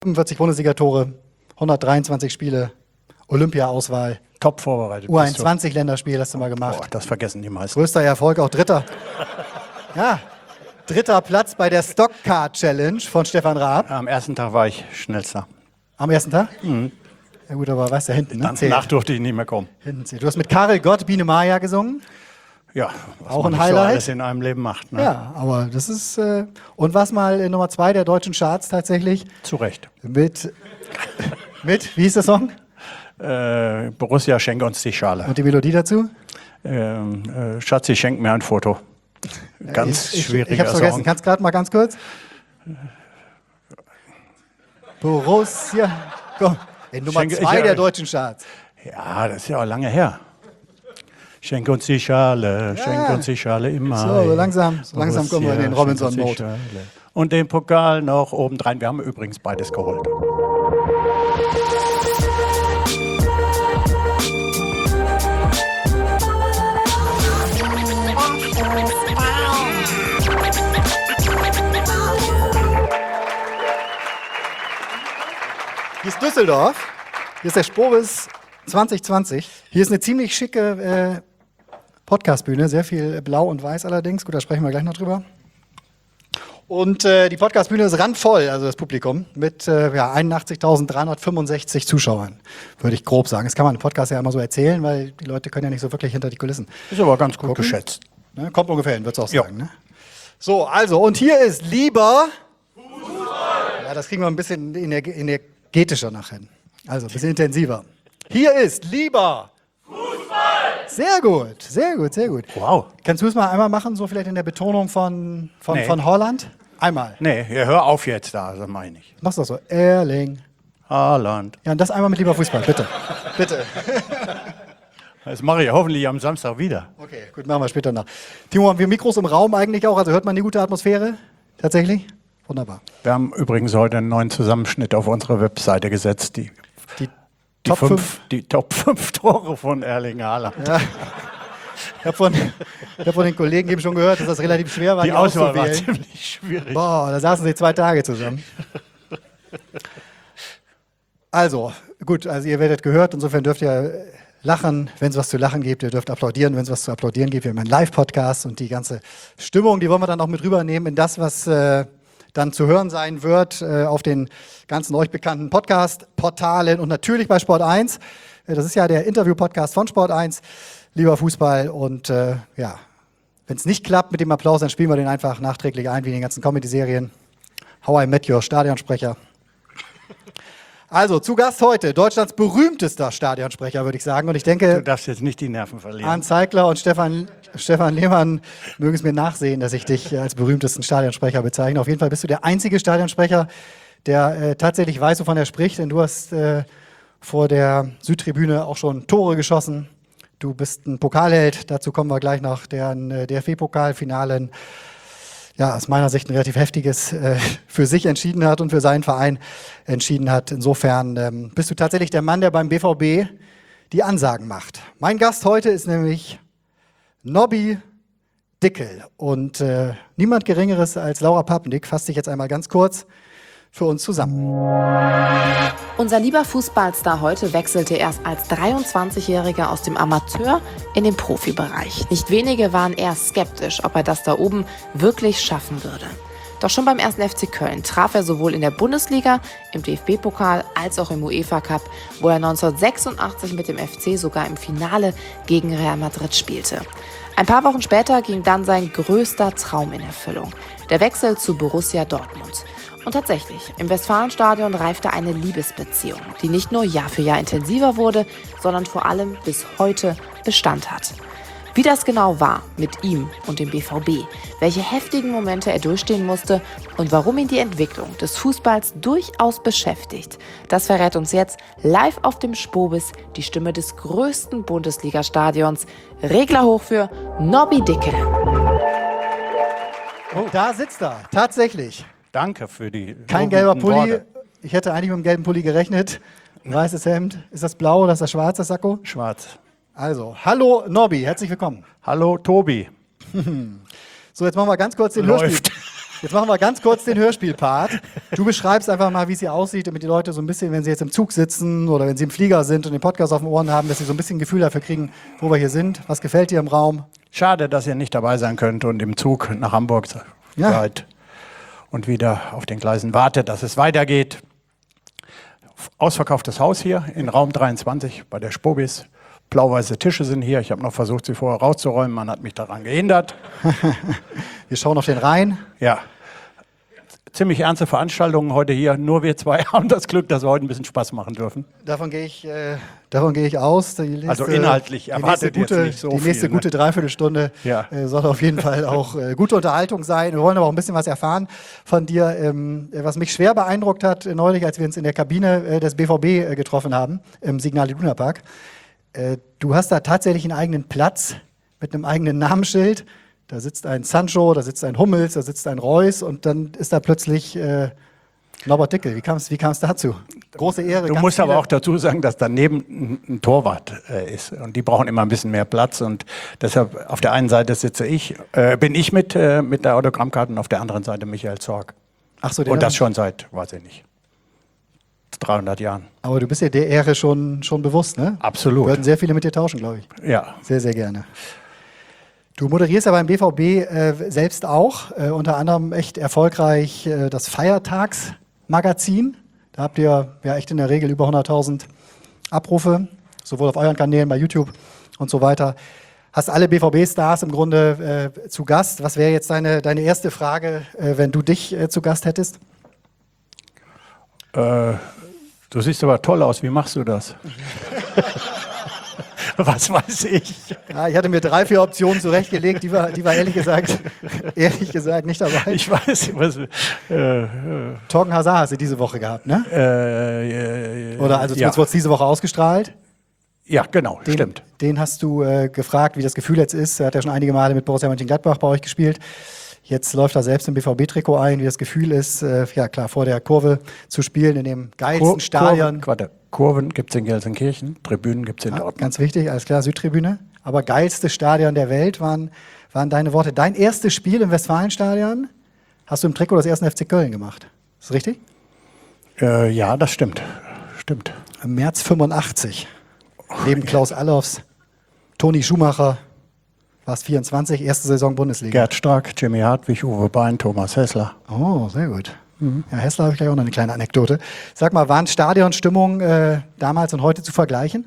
45 Bundesliga-Tore, 123 Spiele, Olympia-Auswahl, Top vorbereitet. U21-Länderspiel hast du mal gemacht. Boah, das vergessen die meisten. Größter Erfolg, auch dritter. Ja, dritter Platz bei der Stockcar Challenge von Stefan Raab. Am ersten Tag war ich schnellster. Am ersten Tag? Mhm. Ja gut, aber weißt du, hinten, ne? Danach durfte ich nicht mehr kommen. Hinten zählt. Du hast mit Karel Gott Biene Maya gesungen. Ja, was auch man ein nicht so Highlight. alles in einem Leben macht. Ne? Ja, aber das ist... und was mal Nummer 2 der deutschen Charts tatsächlich. Zu Recht. Mit, wie hieß der Song? Borussia, schenke uns die Schale. Und die Melodie dazu? Schatzi, schenk mir ein Foto. Ganz schwieriger Ich hab's vergessen. Song. Kannst du gerade mal ganz kurz? Borussia... Komm. Nummer 2 der deutschen Charts. Ja, das ist ja auch lange her. Schenk uns die Schale, schenk uns die Schale immer. So langsam kommen wir in den Robinson-Mode. Und den Pokal noch obendrein. Wir haben übrigens beides geholt. Hier ist Düsseldorf. Hier ist der Spobis 2020. Hier ist eine ziemlich schicke Podcastbühne, sehr viel blau und weiß allerdings. Gut, da sprechen wir gleich noch drüber. Und die Podcastbühne ist randvoll, also das Publikum, mit 81.365 Zuschauern, würde ich grob sagen. Das kann man im Podcast ja immer so erzählen, weil die Leute können ja nicht so wirklich hinter die Kulissen. Ist aber ganz gut gucken. Geschätzt. Ne, kommt ungefähr hin, würdest du auch sagen. Ne? So, also, und hier ist lieber Fußball. Ja, das kriegen wir ein bisschen energetischer nachher hin. Also, ein bisschen intensiver. Hier ist lieber Fußball! Sehr gut, sehr gut, sehr gut. Wow. Kannst du es mal einmal machen, so vielleicht in der Betonung von Holland? Einmal. Nee, hör auf jetzt da, das meine ich. Mach's doch so. Erling Haaland. Ja, und das einmal mit lieber Fußball, bitte. Bitte. Das mache ich hoffentlich am Samstag wieder. Okay, gut, machen wir später nach. Timo, haben wir Mikros im Raum eigentlich auch? Also hört man die gute Atmosphäre? Tatsächlich? Wunderbar. Wir haben übrigens heute einen neuen Zusammenschnitt auf unsere Webseite gesetzt. Die Top 5 Tore von Erling Haaland. Ja. Ich hab von den Kollegen eben schon gehört, dass das relativ schwer war, die Auswahl war auszuwählen. ziemlich schwierig. Boah, da saßen sie 2 Tage zusammen. Also, gut, also ihr werdet gehört, insofern dürft ihr lachen, wenn es was zu lachen gibt, ihr dürft applaudieren, wenn es was zu applaudieren gibt. Wir haben einen Live-Podcast und die ganze Stimmung, die wollen wir dann auch mit rübernehmen in das, was dann zu hören sein wird auf den ganzen euch bekannten Podcast-Portalen und natürlich bei Sport 1. Das ist ja der Interview-Podcast von Sport 1, lieber Fußball. Und wenn es nicht klappt mit dem Applaus, dann spielen wir den einfach nachträglich ein, wie in den ganzen Comedy-Serien. How I Met Your Stadionsprecher. Also, zu Gast heute, Deutschlands berühmtester Stadionsprecher, würde ich sagen. Und ich denke, Du darfst jetzt nicht die Nerven verlieren. Arndt Zeigler und Stefan Lehmann mögen es mir nachsehen, dass ich dich als berühmtesten Stadionsprecher bezeichne. Auf jeden Fall bist du der einzige Stadionsprecher, der tatsächlich weiß, wovon er spricht. Denn du hast vor der Südtribüne auch schon Tore geschossen. Du bist ein Pokalheld, dazu kommen wir gleich noch, der ein DFB-Pokalfinale, ja, aus meiner Sicht ein relativ heftiges für sich entschieden hat und für seinen Verein entschieden hat. Insofern bist du tatsächlich der Mann, der beim BVB die Ansagen macht. Mein Gast heute ist nämlich Nobby Dickel und niemand Geringeres als Laura Papendick fasst sich jetzt einmal ganz kurz für uns zusammen. Unser lieber Fußballstar heute wechselte erst als 23-Jähriger aus dem Amateur in den Profibereich. Nicht wenige waren eher skeptisch, ob er das da oben wirklich schaffen würde. Doch schon beim 1. FC Köln traf er sowohl in der Bundesliga, im DFB-Pokal als auch im UEFA-Cup, wo er 1986 mit dem FC sogar im Finale gegen Real Madrid spielte. Ein paar Wochen später ging dann sein größter Traum in Erfüllung, der Wechsel zu Borussia Dortmund. Und tatsächlich, im Westfalenstadion reifte eine Liebesbeziehung, die nicht nur Jahr für Jahr intensiver wurde, sondern vor allem bis heute Bestand hat. Wie das genau war mit ihm und dem BVB, welche heftigen Momente er durchstehen musste und warum ihn die Entwicklung des Fußballs durchaus beschäftigt, das verrät uns jetzt live auf dem Spobis die Stimme des größten Bundesliga-Stadions. Regler hoch für Nobby Dickel. Oh, da sitzt er, tatsächlich. Danke für die Kein gelber Pulli. Worte. Ich hätte eigentlich mit dem gelben Pulli gerechnet. Ein weißes Hemd. Ist das blau oder ist das schwarz, das Sakko? Schwarz. Also, hallo Nobby, herzlich willkommen. Hallo Tobi. So, jetzt machen wir ganz kurz den Läuft. Jetzt machen wir ganz kurz den Hörspielpart. Du beschreibst einfach mal, wie es hier aussieht, damit die Leute so ein bisschen, wenn sie jetzt im Zug sitzen oder wenn sie im Flieger sind und den Podcast auf den Ohren haben, dass sie so ein bisschen ein Gefühl dafür kriegen, wo wir hier sind. Was gefällt dir im Raum? Schade, dass ihr nicht dabei sein könnt und im Zug nach Hamburg seid und wieder auf den Gleisen wartet, dass es weitergeht. Ausverkauftes Haus hier in Raum 23 bei der Spobis. Blau-weiße Tische sind hier. Ich habe noch versucht, sie vorher rauszuräumen. Man hat mich daran gehindert. Wir schauen auf den Rhein. Ja, ziemlich ernste Veranstaltungen heute hier. Nur wir zwei haben das Glück, dass wir heute ein bisschen Spaß machen dürfen. Davon gehe ich aus. Also inhaltlich erwartet jetzt nicht so viel. Die nächste gute Dreiviertelstunde soll auf jeden Fall auch gute Unterhaltung sein. Wir wollen aber auch ein bisschen was erfahren von dir. Was mich schwer beeindruckt hat, neulich, als wir uns in der Kabine des BVB getroffen haben, im Signal Iduna Park. Du hast da tatsächlich einen eigenen Platz mit einem eigenen Namensschild. Da sitzt ein Sancho, da sitzt ein Hummels, da sitzt ein Reus und dann ist da plötzlich Norbert Dickel. Wie kam es dazu? Große Ehre. Du musst aber auch dazu sagen, dass daneben ein Torwart ist und die brauchen immer ein bisschen mehr Platz und deshalb auf der einen Seite bin ich mit der Autogrammkarte und auf der anderen Seite Michael Zorc. Ach so, und das schon seit, weiß ich nicht, 300 Jahren. Aber du bist ja der Ehre schon bewusst, ne? Absolut. Würden sehr viele mit dir tauschen, glaube ich. Ja. Sehr, sehr gerne. Du moderierst ja beim BVB selbst auch, unter anderem echt erfolgreich das Feiertagsmagazin. Da habt ihr ja echt in der Regel über 100.000 Abrufe, sowohl auf euren Kanälen, bei YouTube und so weiter. Hast alle BVB-Stars im Grunde zu Gast. Was wäre jetzt deine erste Frage, wenn du dich zu Gast hättest? Du siehst aber toll aus. Wie machst du das? Was weiß ich? Ja, ich hatte mir 3, 4 Optionen zurechtgelegt, die war ehrlich gesagt nicht dabei. Ich weiß. Torgen Hazard hast du diese Woche gehabt, ne? Oder also zumindest wurde es diese Woche ausgestrahlt. Ja, genau, stimmt. Den hast du gefragt, wie das Gefühl jetzt ist. Er hat ja schon einige Male mit Borussia Mönchengladbach bei euch gespielt. Jetzt läuft er selbst im BVB-Trikot ein, wie das Gefühl ist, ja klar, vor der Kurve zu spielen in dem geilsten Stadion. Kurven gibt es in Gelsenkirchen, Tribünen gibt es in Dortmund. Ganz wichtig, alles klar, Südtribüne. Aber geilste Stadion der Welt waren deine Worte. Dein erstes Spiel im Westfalenstadion hast du im Trikot des 1. FC Köln gemacht. Ist das richtig? Ja, das stimmt. Im März 85. Neben Klaus Allofs, Toni Schumacher, warst 24, erste Saison Bundesliga. Gerd Stark, Jimmy Hartwig, Uwe Bein, Thomas Hessler. Oh, sehr gut. Ja, Hessler habe ich gleich auch noch eine kleine Anekdote. Sag mal, waren Stadionstimmung damals und heute zu vergleichen?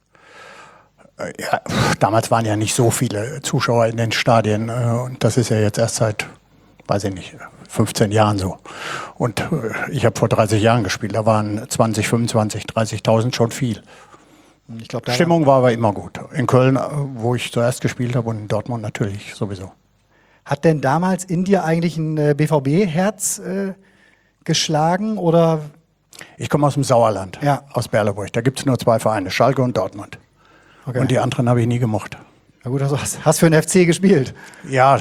Ja, damals waren ja nicht so viele Zuschauer in den Stadien und das ist ja jetzt erst seit, weiß ich nicht, 15 Jahren so. Und ich habe vor 30 Jahren gespielt, da waren 20, 25, 30.000 schon viel. Ich glaub, Stimmung war aber immer gut. In Köln, wo ich zuerst gespielt habe, und in Dortmund natürlich sowieso. Hat denn damals in dir eigentlich ein BVB-Herz geschlagen oder? Ich komme aus dem Sauerland, ja. Aus Berleburg. Da gibt es nur 2 Vereine, Schalke und Dortmund. Okay. Und die anderen habe ich nie gemocht. Na gut, also hast für den FC gespielt? Ja.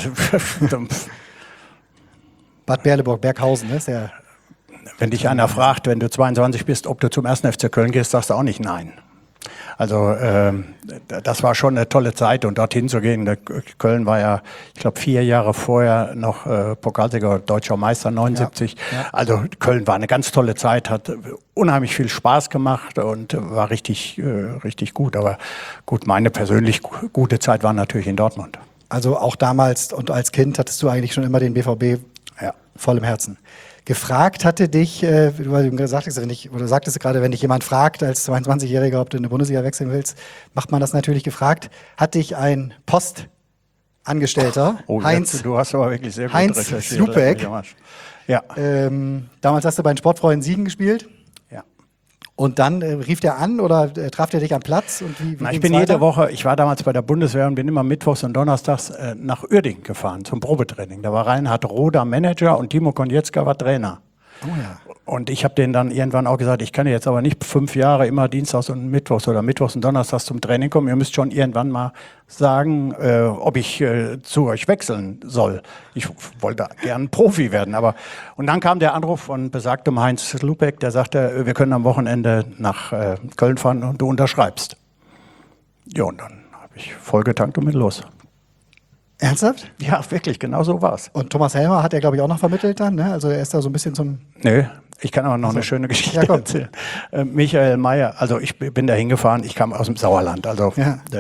Bad Berleburg, Berghausen, ist ja. Wenn dich einer fragt, wenn du 22 bist, ob du zum 1. FC Köln gehst, sagst du auch nicht nein. Also das war schon eine tolle Zeit und dorthin zu gehen. Köln war ja, ich glaube 4 Jahre vorher noch Pokalsieger, deutscher Meister 79. Ja. Also Köln war eine ganz tolle Zeit, hat unheimlich viel Spaß gemacht und war richtig gut. Aber gut, meine persönlich gute Zeit war natürlich in Dortmund. Also auch damals und als Kind hattest du eigentlich schon immer den BVB voll im Herzen. Gefragt hatte dich, weil du sagtest gerade, wenn dich jemand fragt als 22-Jähriger, ob du in eine Bundesliga wechseln willst, macht man das natürlich gefragt. Hat dich ein Postangestellter, Heinz, du hast aber wirklich sehr gut Heinz Slupeck, ja. Damals hast du bei den Sportfreunden Siegen gespielt. Ja. Und dann rief der an oder traf der dich am Platz? Und wie ich bin jede Woche, ich war damals bei der Bundeswehr und bin immer mittwochs und donnerstags nach Uerdingen gefahren zum Probetraining. Da war Reinhard Roda Manager und Timo Konietzka war Trainer. Oh ja. Und ich habe denen dann irgendwann auch gesagt, ich kann jetzt aber nicht 5 Jahre immer dienstags und mittwochs oder mittwochs und donnerstags zum Training kommen. Ihr müsst schon irgendwann mal sagen, ob ich zu euch wechseln soll. Ich wollte gern Profi werden. Und dann kam der Anruf von besagtem Heinz Slupeck, der sagte, wir können am Wochenende nach Köln fahren und du unterschreibst. Ja, und dann habe ich voll getankt und mit los. Ernsthaft? Ja, wirklich, genau so war's. Und Thomas Helmer hat er, glaube ich, auch noch vermittelt dann, ne? Also er ist da so ein bisschen zum... Nö, ich kann aber noch eine schöne Geschichte erzählen. Michael Mayer, also ich bin da hingefahren, ich kam aus dem Sauerland, also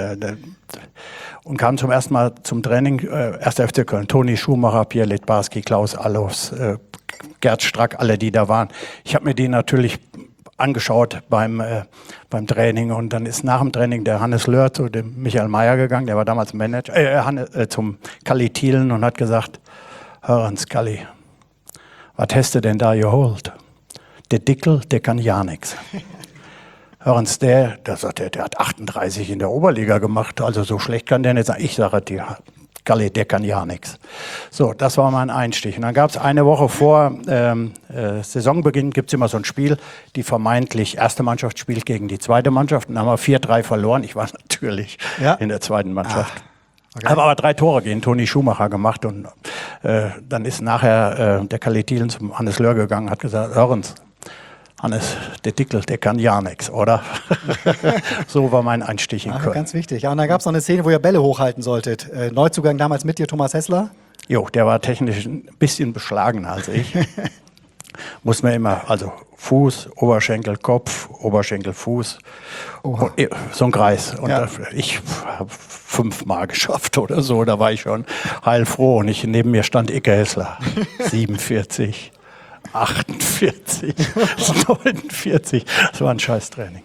und kam zum ersten Mal zum Training, 1. FC Köln, Toni Schumacher, Pierre Littbarski, Klaus Allofs, Gerd Strack, alle, die da waren. Ich habe mir die natürlich angeschaut beim Training und dann ist nach dem Training der Hannes Löhr zu dem Michael Mayer gegangen, der war damals Manager, zum Kalli Thielen und hat gesagt, hören Kalli, was hast du denn da geholt? Der Dickel, der kann ja nix. Hören Sie, der hat 38 in der Oberliga gemacht, also so schlecht kann der nicht sein. Ich sage dir, Kalli, der kann ja nichts. So, das war mein Einstich. Und dann gab es eine Woche vor Saisonbeginn, gibt es immer so ein Spiel, die vermeintlich erste Mannschaft spielt gegen die zweite Mannschaft. Und dann haben wir 4-3 verloren. Ich war natürlich in der zweiten Mannschaft. Okay. Habe aber 3 Tore gegen Toni Schumacher gemacht. Und dann ist nachher der Kalli Thielen zum Hannes Löhr gegangen und hat gesagt, hören Sie, Hannes, der Dickel, der kann ja nichts, oder? So war mein Einstich in Köln. Ganz wichtig. Ja, und dann gab es noch eine Szene, wo ihr Bälle hochhalten solltet. Neuzugang damals mit dir, Thomas Hessler. Jo, der war technisch ein bisschen beschlagener als ich. Muss man immer, also Fuß, Oberschenkel, Kopf, Oberschenkel, Fuß. Und, so ein Kreis. Und ich habe 5-mal geschafft oder so. Da war ich schon heilfroh. Und neben mir stand Icke Hessler. 47. 48, 49, das war ein Scheißtraining.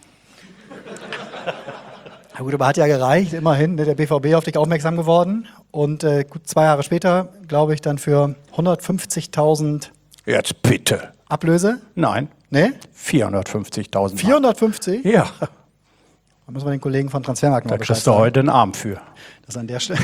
Na gut, aber hat ja gereicht, immerhin, der BVB auf dich aufmerksam geworden und gut 2 Jahre später, glaube ich, dann für 150.000 Jetzt bitte. Ablöse? Nein. Nee? 450.000. 450? Ja. Da müssen wir den Kollegen von Transfermarkt noch Bescheid sagen. Da kriegst du heute einen Arm für. Das an der Stelle.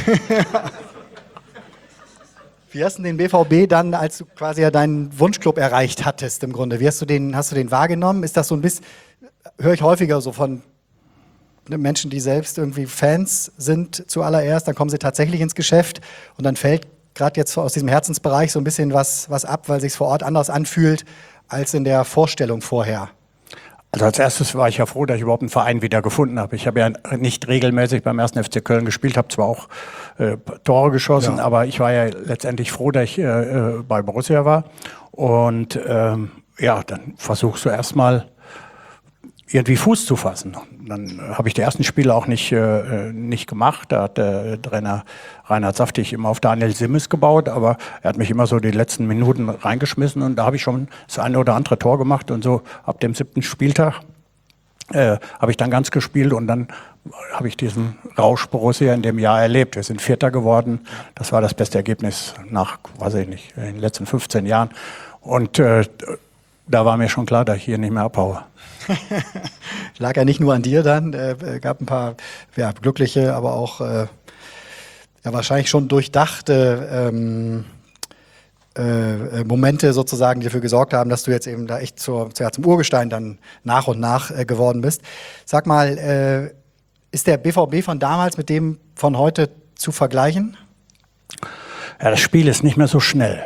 Wie hast du den BVB dann, als du quasi ja deinen Wunschclub erreicht hattest im Grunde? Hast du den wahrgenommen? Ist das so ein bisschen, höre ich häufiger so von Menschen, die selbst irgendwie Fans sind zuallererst, dann kommen sie tatsächlich ins Geschäft und dann fällt gerade jetzt aus diesem Herzensbereich so ein bisschen was ab, weil es sich vor Ort anders anfühlt als in der Vorstellung vorher. Also als erstes war ich ja froh, dass ich überhaupt einen Verein wieder gefunden habe. Ich habe ja nicht regelmäßig beim 1. FC Köln gespielt, habe zwar auch Tore geschossen, aber ich war ja letztendlich froh, dass ich bei Borussia war. Und dann versuchst du erstmal irgendwie Fuß zu fassen. Dann habe ich die ersten Spiele auch nicht gemacht. Da hat der Trainer Reinhard Saftig immer auf Daniel Simmes gebaut, aber er hat mich immer so die letzten Minuten reingeschmissen und da habe ich schon das eine oder andere Tor gemacht und so ab dem 7. Spieltag habe ich dann ganz gespielt und dann habe ich diesen Rausch Borussia in dem Jahr erlebt. Wir sind Vierter geworden. Das war das beste Ergebnis nach, weiß ich nicht, in den letzten 15 Jahren. Und da war mir schon klar, dass ich hier nicht mehr abhaue. Lag ja nicht nur an dir dann, gab ein paar glückliche, aber auch wahrscheinlich schon durchdachte Momente sozusagen, die dafür gesorgt haben, dass du jetzt eben da echt zum Urgestein dann nach und nach geworden bist. Sag mal, ist der BVB von damals mit dem von heute zu vergleichen? Ja, das Spiel ist nicht mehr so schnell.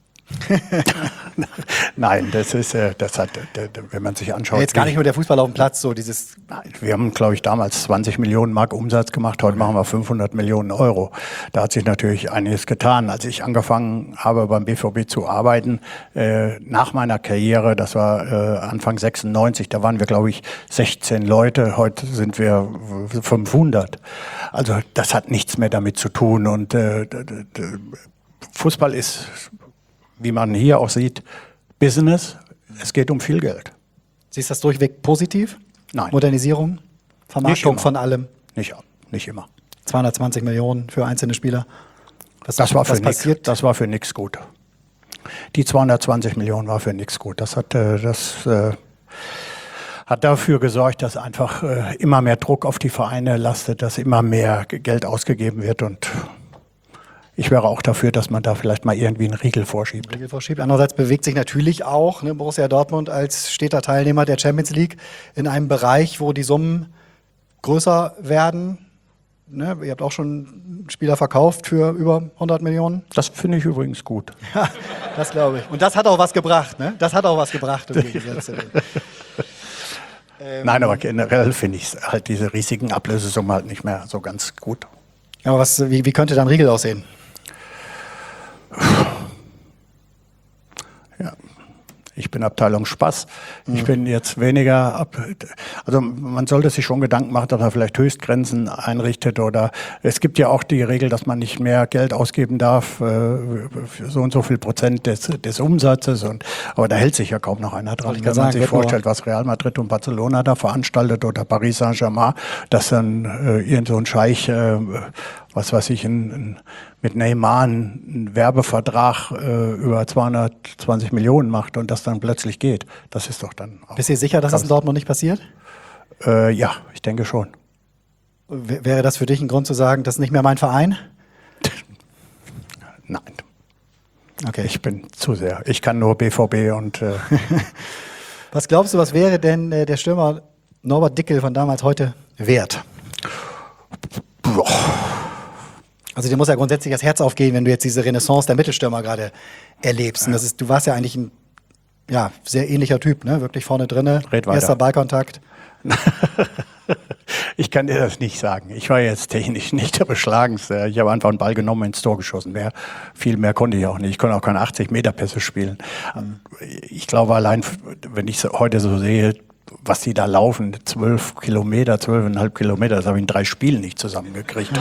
Nein, das ist, wenn man sich anschaut. Jetzt gar nicht nur der Fußball auf dem Platz, so dieses. Nein, wir haben, glaube ich, damals 20 Millionen Mark Umsatz gemacht, heute machen wir 500 Millionen Euro. Da hat sich natürlich einiges getan. Als ich angefangen habe, beim BVB zu arbeiten, nach meiner Karriere, das war Anfang 96, da waren wir, glaube ich, 16 Leute, heute sind wir 500. Also das hat nichts mehr damit zu tun und Fußball ist, wie man hier auch sieht, Business. Es geht um viel Geld. Siehst du das durchweg positiv? Nein. Modernisierung, Vermarktung von allem? Nicht immer. 220 Millionen für einzelne Spieler? Das war für nichts gut. Die 220 Millionen war für nichts gut. Das hat dafür gesorgt, dass einfach immer mehr Druck auf die Vereine lastet, dass immer mehr Geld ausgegeben wird und ich wäre auch dafür, dass man da vielleicht mal irgendwie einen Riegel vorschiebt. Andererseits bewegt sich natürlich auch Borussia Dortmund als steter Teilnehmer der Champions League in einem Bereich, wo die Summen größer werden. Ne? Ihr habt auch schon Spieler verkauft für über 100 Millionen. Das finde ich übrigens gut. Ja, das glaube ich. Und das hat auch was gebracht. Ne? Das hat auch was gebracht. Im Gegensatz zu dem. Nein, aber generell finde ich halt diese riesigen Ablösesummen halt nicht mehr so ganz gut. Aber wie könnte dann Riegel aussehen? Ja. Ich bin Abteilung Spaß. Ich bin jetzt weniger also man sollte sich schon Gedanken machen, dass man vielleicht Höchstgrenzen einrichtet, oder es gibt ja auch die Regel, dass man nicht mehr Geld ausgeben darf für so und so viel Prozent des Umsatzes, aber da hält sich ja kaum noch einer dran. Wenn man sich vorstellt, was Real Madrid und Barcelona da veranstaltet oder Paris Saint-Germain, dass dann irgend so ein Scheich, was weiß ich, mit Neymar einen Werbevertrag über 220 Millionen macht und das dann plötzlich geht. Das ist doch dann auch. Bist du sicher, dass das in Dortmund nicht passiert? Ja, ich denke schon. Wäre das für dich ein Grund zu sagen, das ist nicht mehr mein Verein? Nein. Okay. Ich bin zu sehr. Ich kann nur BVB und... Was glaubst du, was wäre denn der Stürmer Norbert Dickel von damals heute wert? Boah. Also dir muss ja grundsätzlich das Herz aufgehen, wenn du jetzt diese Renaissance der Mittelstürmer gerade erlebst. Und du warst ja eigentlich ein sehr ähnlicher Typ, ne? Wirklich vorne drinne, erster Ballkontakt. Ich kann dir das nicht sagen. Ich war jetzt technisch nicht der Beschlagenste. Ich habe einfach einen Ball genommen und ins Tor geschossen. Viel mehr konnte ich auch nicht. Ich konnte auch keine 80-Meter-Pässe spielen. Ich glaube allein, wenn ich es heute so sehe, was die da laufen, 12 Kilometer, 12,5 Kilometer, das habe ich in 3 Spielen nicht zusammengekriegt.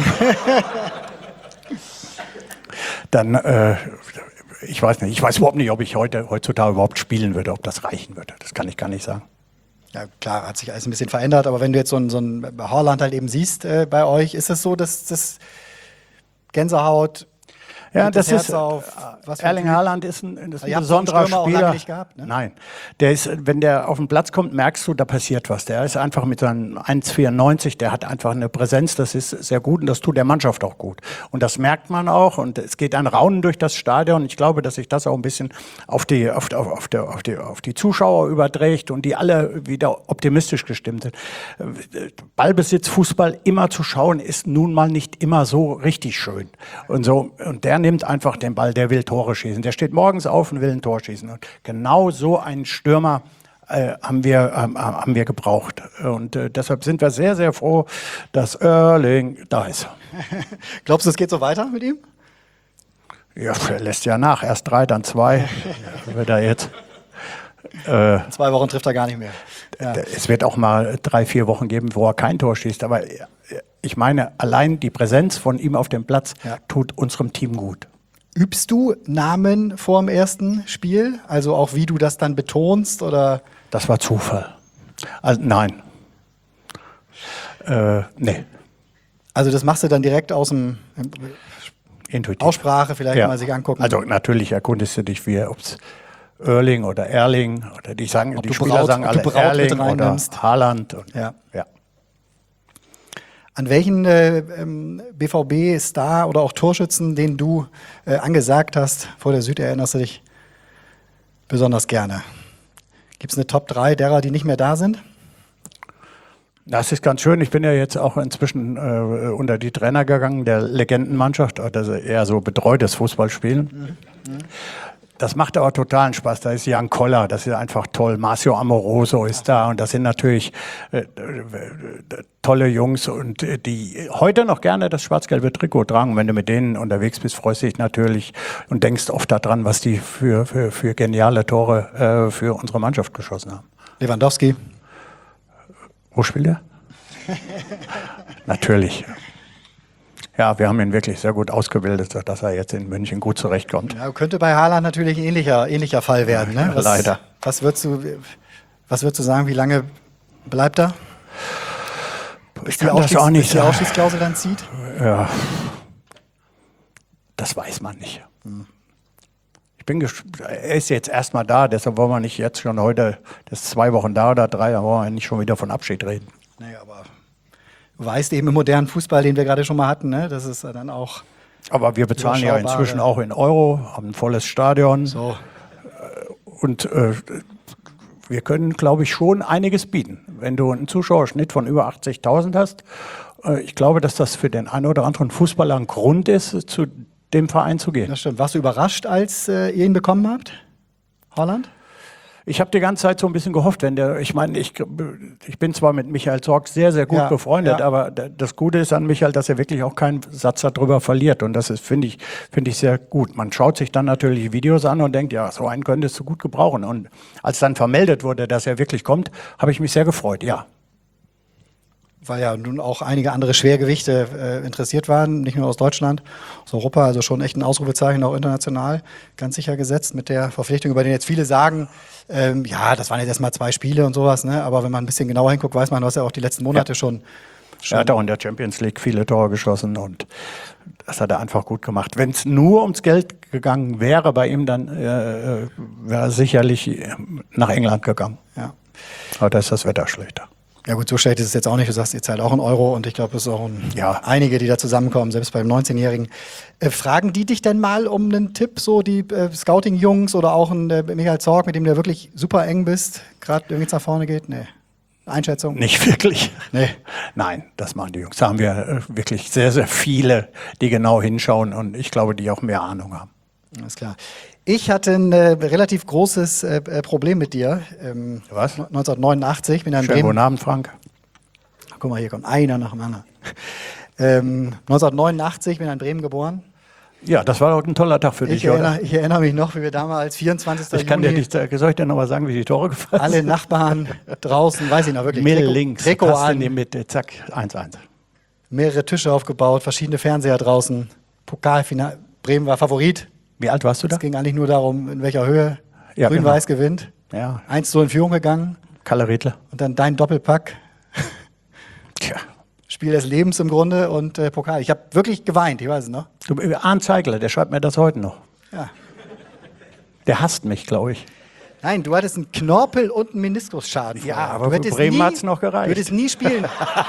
Dann, ich weiß nicht, ich weiß überhaupt nicht, ob ich heutzutage überhaupt spielen würde, ob das reichen würde. Das kann ich gar nicht sagen. Ja klar, hat sich alles ein bisschen verändert, aber wenn du jetzt so ein Haaland halt eben siehst bei euch, ist es so, dass das Gänsehaut... Ja, das ist, Erling Haaland ist ein besonderer Spieler. Nicht gehabt, ne? Nein, wenn der auf den Platz kommt, merkst du, da passiert was. Der ist einfach mit seinem 1,94, der hat einfach eine Präsenz, das ist sehr gut und das tut der Mannschaft auch gut. Und das merkt man auch und es geht ein Raunen durch das Stadion. Ich glaube, dass sich das auch ein bisschen auf die Zuschauer überträgt und die alle wieder optimistisch gestimmt sind. Ballbesitz, Fußball immer zu schauen, ist nun mal nicht immer so richtig schön. Und der nimmt einfach den Ball, der will Tore schießen. Der steht morgens auf und will ein Tor schießen. Und genau so einen Stürmer haben wir gebraucht. Und deshalb sind wir sehr, sehr froh, dass Erling da ist. Glaubst du, es geht so weiter mit ihm? Ja, er lässt ja nach. Erst 3, dann 2. Wird er jetzt. In 2 Wochen trifft er gar nicht mehr. Ja. Es wird auch mal 3, 4 Wochen geben, wo er kein Tor schießt. Aber ich meine, allein die Präsenz von ihm auf dem Platz tut unserem Team gut. Übst du Namen vor dem ersten Spiel? Also auch wie du das dann betonst? Oder? Das war Zufall. Also, nein. Nee. Also das machst du dann direkt aus dem Intuitiv. Aussprache vielleicht mal sich angucken? Also natürlich erkundest du dich, ob es Erling oder Erling oder die Spieler sagen alle Erling oder Haaland. Ja. An welchen BVB-Star oder auch Torschützen, den du angesagt hast vor der Süd, erinnerst du dich besonders gerne? Gibt es eine Top 3 derer, die nicht mehr da sind? Das ist ganz schön. Ich bin ja jetzt auch inzwischen unter die Trainer gegangen, der Legendenmannschaft, also eher so betreutes Fußballspielen. Das macht aber totalen Spaß. Da ist Jan Koller, das ist einfach toll. Marcio Amoroso ist da und das sind natürlich tolle Jungs und die heute noch gerne das schwarz-gelbe Trikot tragen. Wenn du mit denen unterwegs bist, freust du dich natürlich und denkst oft daran, was die für geniale Tore für unsere Mannschaft geschossen haben. Lewandowski. Wo spielt er? Natürlich. Ja, wir haben ihn wirklich sehr gut ausgebildet, sodass er jetzt in München gut zurechtkommt. Ja, könnte bei Haaland natürlich ein ähnlicher Fall werden. Ne? Leider. Was würdest du sagen, wie lange bleibt er? Ich kann das auch nicht sagen. Die Ausstiegsklausel dann zieht? Ja, das weiß man nicht. Er ist jetzt erstmal da, deshalb wollen wir nicht jetzt schon heute, das ist 2 Wochen da oder 3, da wollen wir nicht schon wieder von Abschied reden. Naja, aber du weißt eben im modernen Fußball, den wir gerade schon mal hatten, ne? Das ist dann auch... Aber wir bezahlen ja inzwischen auch in Euro, haben ein volles Stadion. So. Und wir können, glaube ich, schon einiges bieten. Wenn du einen Zuschauerschnitt von über 80.000 hast, ich glaube, dass das für den einen oder anderen Fußballer ein Grund ist, zu dem Verein zu gehen. Das stimmt. Warst du überrascht, als ihr ihn bekommen habt, Haaland? Ich habe die ganze Zeit so ein bisschen gehofft, ich bin zwar mit Michael Zorc sehr, sehr gut befreundet, aber das Gute ist an Michael, dass er wirklich auch keinen Satz darüber verliert. Und das ist, finde ich sehr gut. Man schaut sich dann natürlich Videos an und denkt, ja, so einen könntest du gut gebrauchen. Und als dann vermeldet wurde, dass er wirklich kommt, habe ich mich sehr gefreut, ja. Weil ja nun auch einige andere Schwergewichte interessiert waren, nicht nur aus Deutschland, aus Europa, also schon echt ein Ausrufezeichen, auch international, ganz sicher gesetzt mit der Verpflichtung, über den jetzt viele sagen, ja, das waren jetzt erstmal 2 Spiele und sowas, ne? Aber wenn man ein bisschen genauer hinguckt, weiß man, du hast ja auch die letzten Monate schon. Er hat auch in der Champions League viele Tore geschossen und das hat er einfach gut gemacht. Wenn es nur ums Geld gegangen wäre bei ihm, dann wäre er sicherlich nach England gegangen. Ja. Aber da ist das Wetter schlechter. Ja gut, so schlecht ist es jetzt auch nicht. Du sagst, ihr zahlt auch einen Euro und ich glaube, es ist auch einige, die da zusammenkommen, selbst beim 19-Jährigen. Fragen die dich denn mal um einen Tipp, so die Scouting-Jungs oder auch ein Michael Zorc, mit dem du ja wirklich super eng bist, gerade irgendwie nach vorne geht? Nee. Einschätzung? Nicht wirklich. Nee. Nein, das machen die Jungs. Da haben wir wirklich sehr, sehr viele, die genau hinschauen und ich glaube, die auch mehr Ahnung haben. Alles klar. Ich hatte ein relativ großes Problem mit dir. Was? 1989. Bin in Schönen guten Abend, Frank. Guck mal, hier kommt einer nach dem anderen. 1989 bin ich in Bremen geboren. Ja, das war auch ein toller Tag für dich, oder? Ich erinnere mich noch, wie wir damals 24. Juni... Soll ich dir noch mal sagen, wie die Tore gefallen sind? Alle Nachbarn draußen, weiß ich noch wirklich. Mill links, Trikot passt an, in die Mitte, zack, 1-1. mehrere Tische aufgebaut, verschiedene Fernseher draußen. Pokalfinale, Bremen war Favorit. Wie alt warst du da? Es ging eigentlich nur darum, in welcher Höhe Ja, Grün-Weiß gewinnt. Ja. 1-0 in Führung gegangen. Kalle Riedle. Und dann dein Doppelpack. Tja. Spiel des Lebens im Grunde und Pokal. Ich habe wirklich geweint, ich weiß es noch. Arndt Zeigler, der schreibt mir das heute noch. Ja. Der hasst mich, glaube ich. Nein, du hattest einen Knorpel und einen Meniskusschaden. Ja, vorher. aber für Bremen hat es noch gereicht. Du hättest nie spielen.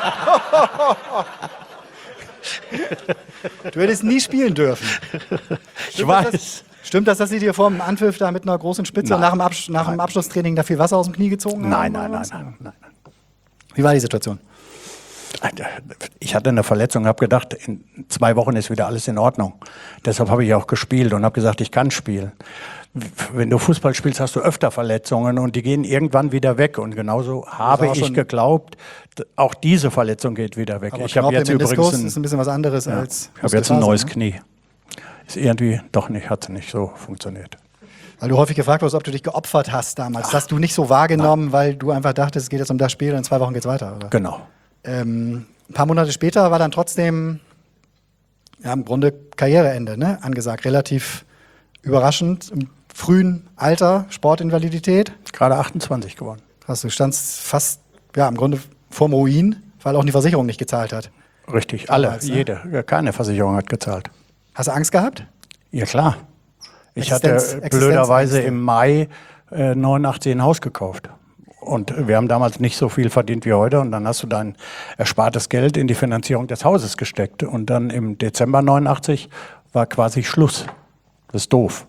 Du hättest nie spielen dürfen. Ich weiß. Stimmt das, dass sie dir vor dem Anpfiff da mit einer großen Spitze Nein. nach dem Abschlusstraining da viel Wasser aus dem Knie gezogen haben? Nein. Wie war die Situation? Ich hatte eine Verletzung, habe gedacht, in 2 Wochen ist wieder alles in Ordnung. Deshalb habe ich auch gespielt und habe gesagt, ich kann spielen. Wenn du Fußball spielst, hast du öfter Verletzungen und die gehen irgendwann wieder weg. Und genauso habe ich geglaubt, auch diese Verletzung geht wieder weg. Aber Ich habe jetzt übrigens ist ein bisschen was anderes als ich habe jetzt ein neues Knie. Ist irgendwie hat nicht so funktioniert. Weil du häufig gefragt wirst, ob du dich geopfert hast damals. Das hast du nicht so wahrgenommen, weil du einfach dachtest, es geht jetzt um das Spiel und in 2 Wochen geht's weiter, oder? Genau. Ein paar Monate später war dann trotzdem im Grunde Karriereende, ne? Angesagt. Relativ überraschend, im frühen Alter, Sportinvalidität. Gerade 28 geworden. Du standst fast im Grunde vorm Ruin, weil auch die Versicherung nicht gezahlt hat. Richtig, Damals, alle, jede. Keine Versicherung hat gezahlt. Hast du Angst gehabt? Ja, klar. Ich hatte blöderweise im Mai 89 ein Haus gekauft. Und wir haben damals nicht so viel verdient wie heute. Und dann hast du dein erspartes Geld in die Finanzierung des Hauses gesteckt. Und dann im Dezember 89 war quasi Schluss. Das ist doof.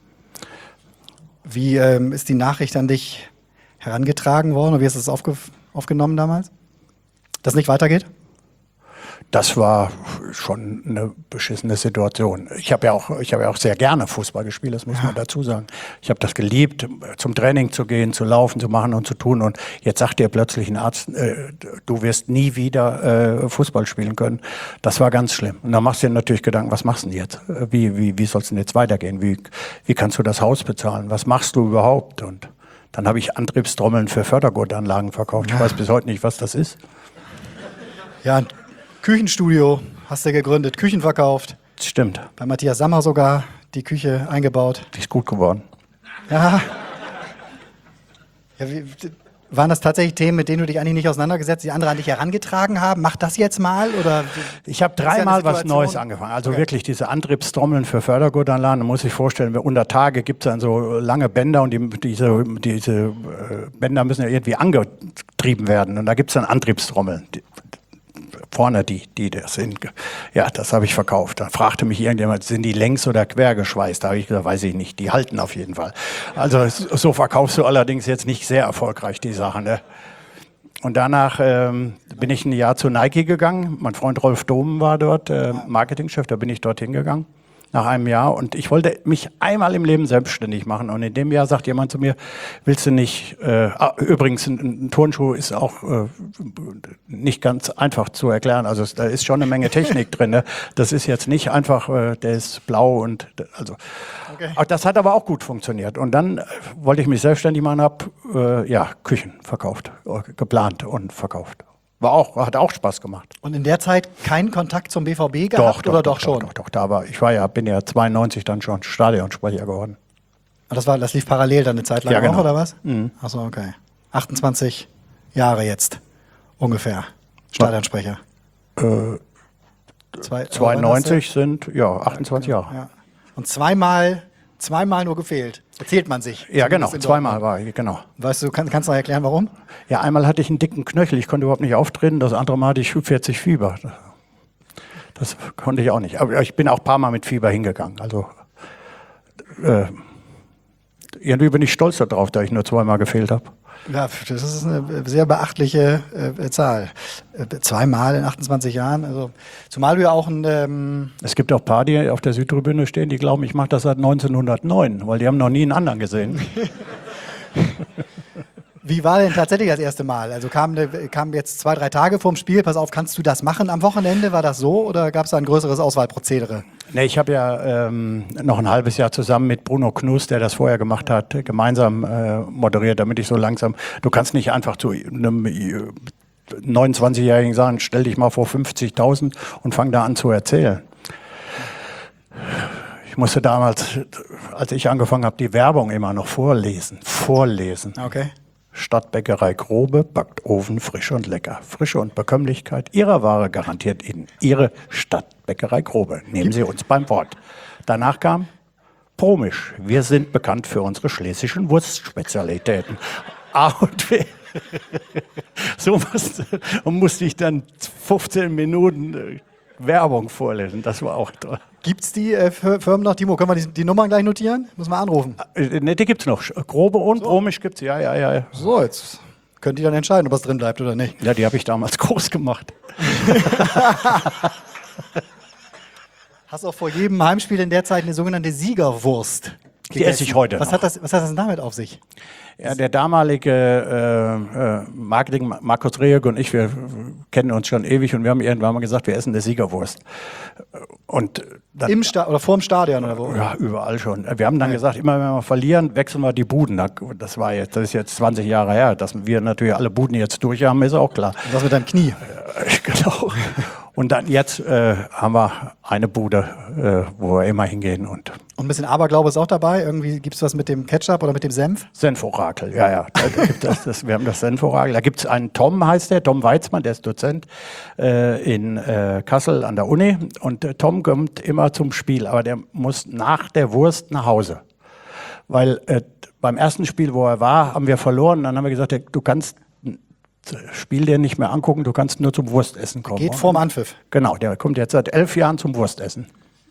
Wie ist die Nachricht an dich herangetragen worden? Oder wie hast du es aufgenommen damals? Dass es nicht weitergeht? Das war schon eine beschissene Situation. Ich habe ja auch sehr gerne Fußball gespielt, das muss man dazu sagen. Ich habe das geliebt, zum Training zu gehen, zu laufen, zu machen und zu tun. Und jetzt sagt dir plötzlich ein Arzt, du wirst nie wieder Fußball spielen können. Das war ganz schlimm. Und dann machst du dir natürlich Gedanken, was machst du denn jetzt? Wie soll es denn jetzt weitergehen? Wie kannst du das Haus bezahlen? Was machst du überhaupt? Und dann habe ich Antriebstrommeln für Fördergurtanlagen verkauft. Ich weiß bis heute nicht, was das ist. Ja, Küchenstudio hast du gegründet, Küchen verkauft. Stimmt. Bei Matthias Sammer sogar die Küche eingebaut. Die ist gut geworden. Ja. Waren das tatsächlich Themen, mit denen du dich eigentlich nicht auseinandergesetzt, die andere an dich herangetragen haben? Mach das jetzt mal? Oder? Ich habe 3-mal was Neues angefangen. Also wirklich diese Antriebstrommeln für Fördergurtanlagen. Da muss ich vorstellen, unter Tage gibt es dann so lange Bänder und diese Bänder müssen ja irgendwie angetrieben werden. Und da gibt es dann Antriebstrommeln. Vorne die das sind. Ja, das habe ich verkauft. Da fragte mich irgendjemand, sind die längs- oder quer geschweißt? Da habe ich gesagt, weiß ich nicht. Die halten auf jeden Fall. Also so verkaufst du allerdings jetzt nicht sehr erfolgreich die Sachen. Ne? Und danach bin ich ein Jahr zu Nike gegangen. Mein Freund Rolf Dohmen war dort Marketingchef. Da bin ich dorthin gegangen. nach einem Jahr. Und ich wollte mich einmal im Leben selbstständig machen. Und in dem Jahr sagt jemand zu mir, willst du nicht, übrigens, ein Turnschuh ist auch nicht ganz einfach zu erklären. Also da ist schon eine Menge Technik drin. Ne? Das ist jetzt nicht einfach, der ist blau und also. Okay. Das hat aber auch gut funktioniert. Und dann wollte ich mich selbstständig machen, habe Küchen verkauft, geplant und verkauft. Hat auch Spaß gemacht. Und in der Zeit keinen Kontakt zum BVB gehabt doch schon? Doch, bin ja 92 dann schon Stadionsprecher geworden. Und das lief parallel dann eine Zeit lang genau. auch, oder was? Mhm. Achso, okay. 28 Jahre jetzt ungefähr Stadionsprecher. 92 sind 28 Jahre. Ja. Und zweimal nur gefehlt. Erzählt man sich. Ja, genau. Zweimal war ich, genau. Weißt du, kannst du noch erklären, warum? Ja, einmal hatte ich einen dicken Knöchel. Ich konnte überhaupt nicht auftreten. Das andere Mal hatte ich 40 Fieber. Das konnte ich auch nicht. Aber ich bin auch ein paar Mal mit Fieber hingegangen. Also irgendwie bin ich stolz darauf, dass ich nur zweimal gefehlt habe. Ja, das ist eine sehr beachtliche Zahl. Zweimal in 28 Jahren. Also, zumal du ja auch ein... Es gibt auch ein paar, die auf der Südtribüne stehen, die glauben, ich mache das seit 1909, weil die haben noch nie einen anderen gesehen. Wie war denn tatsächlich das erste Mal? Also kam jetzt 2-3 Tage vorm Spiel, pass auf, kannst du das machen am Wochenende? War das so oder gab es da ein größeres Auswahlprozedere? Nee, ich habe ja noch ein halbes Jahr zusammen mit Bruno Knus, der das vorher gemacht hat, gemeinsam moderiert, damit ich so langsam, du kannst nicht einfach zu einem 29-Jährigen sagen, stell dich mal vor 50.000 und fang da an zu erzählen. Ich musste damals, als ich angefangen habe, die Werbung immer noch vorlesen. Okay. Stadtbäckerei Grobe backt Ofen frisch und lecker. Frische und Bekömmlichkeit ihrer Ware garantiert Ihnen Ihre Stadtbäckerei Grobe. Nehmen Sie uns beim Wort. Danach kam Promisch. Wir sind bekannt für unsere schlesischen Wurstspezialitäten. A und B. So musste ich dann 15 Minuten Werbung vorlesen. Das war auch toll. Gibt es die Firmen noch, Timo? Können wir die Nummern gleich notieren? Muss man anrufen. Ne, die gibt's noch. Grobe und Promisch gibt's. Ja. So, jetzt könnt ihr dann entscheiden, ob es drin bleibt oder nicht. Ja, die habe ich damals groß gemacht. Hast auch vor jedem Heimspiel in der Zeit eine sogenannte Siegerwurst gegessen. Die esse ich heute Was noch. hat das denn damit auf sich? Ja, der damalige Marketing, Markus Reheg und ich, wir kennen uns schon ewig und wir haben irgendwann mal gesagt, wir essen eine Siegerwurst. Und dann, Oder vorm Stadion oder wo? Ja, überall schon. Wir haben dann gesagt, immer wenn wir verlieren, wechseln wir die Buden. Das ist jetzt 20 Jahre her. Dass wir natürlich alle Buden jetzt durch haben, ist auch klar. Was mit deinem Knie? Genau. Und dann jetzt haben wir eine Bude, wo wir immer hingehen. Und ein bisschen Aberglaube ist auch dabei? Irgendwie gibt es was mit dem Ketchup oder mit dem Senf? Senforakel, ja. Da gibt wir haben das Senforakel. Da gibt es einen Tom, heißt der, Tom Weizmann, der ist Dozent in Kassel an der Uni. Und Tom kommt immer zum Spiel, aber der muss nach der Wurst nach Hause. Weil beim ersten Spiel, wo er war, haben wir verloren. Dann haben wir gesagt, du kannst Spiel dir nicht mehr angucken, du kannst nur zum Wurstessen kommen. Geht vorm Anpfiff. Genau, der kommt jetzt seit 11 Jahren zum Wurstessen.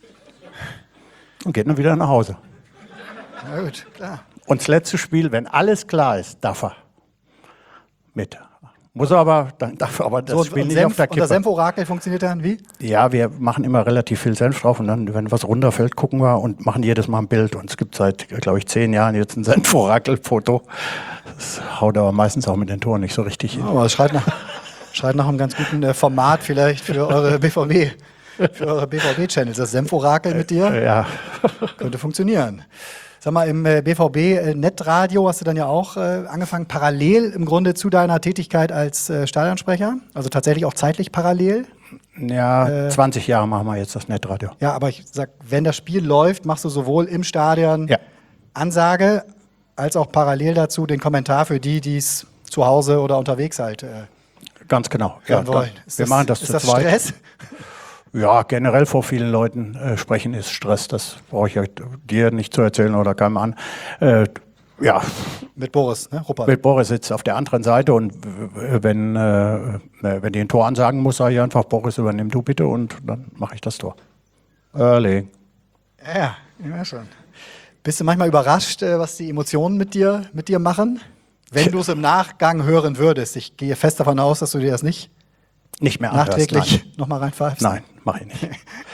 Und geht dann wieder nach Hause. Na gut, klar. Und das letzte Spiel, wenn alles klar ist, darf er mit. Dann darf er aber das Spiel nicht auf der Kippe. Und das Senforakel funktioniert dann wie? Ja, wir machen immer relativ viel Senf drauf und dann, wenn was runterfällt, gucken wir und machen jedes Mal ein Bild. Und es gibt seit, glaube ich, 10 Jahren jetzt ein Senforakel-Foto. Das haut aber meistens auch mit den Toren nicht so richtig hin. Aber es schreit nach einem ganz guten Format vielleicht für eure BVB-Channels. Das Senforakel mit dir? Ja. Könnte funktionieren. Sag mal, im BVB-Netradio hast du dann ja auch angefangen, parallel im Grunde zu deiner Tätigkeit als Stadionsprecher, also tatsächlich auch zeitlich parallel. Ja, 20 Jahre machen wir jetzt das Netradio. Ja, aber ich sag, wenn das Spiel läuft, machst du sowohl im Stadion Ansage, als auch parallel dazu den Kommentar für die es zu Hause oder unterwegs halt ganz genau. hören wollen. Wir machen das zu zweit. Stress? Ja, generell vor vielen Leuten sprechen ist Stress. Das brauche ich dir nicht zu erzählen oder keinem an. Ja. Mit Boris, ne? Ruppert. Mit Boris sitzt auf der anderen Seite und wenn die ein Tor ansagen muss, sage ich einfach, Boris, übernimm du bitte und dann mache ich das Tor. Erling. Ja, ich weiß schon. Bist du manchmal überrascht, was die Emotionen mit dir machen? Wenn du es im Nachgang hören würdest. Ich gehe fest davon aus, dass du dir das nicht mehr nachträglich nochmal reinpfeifst. Nein, mache ich nicht.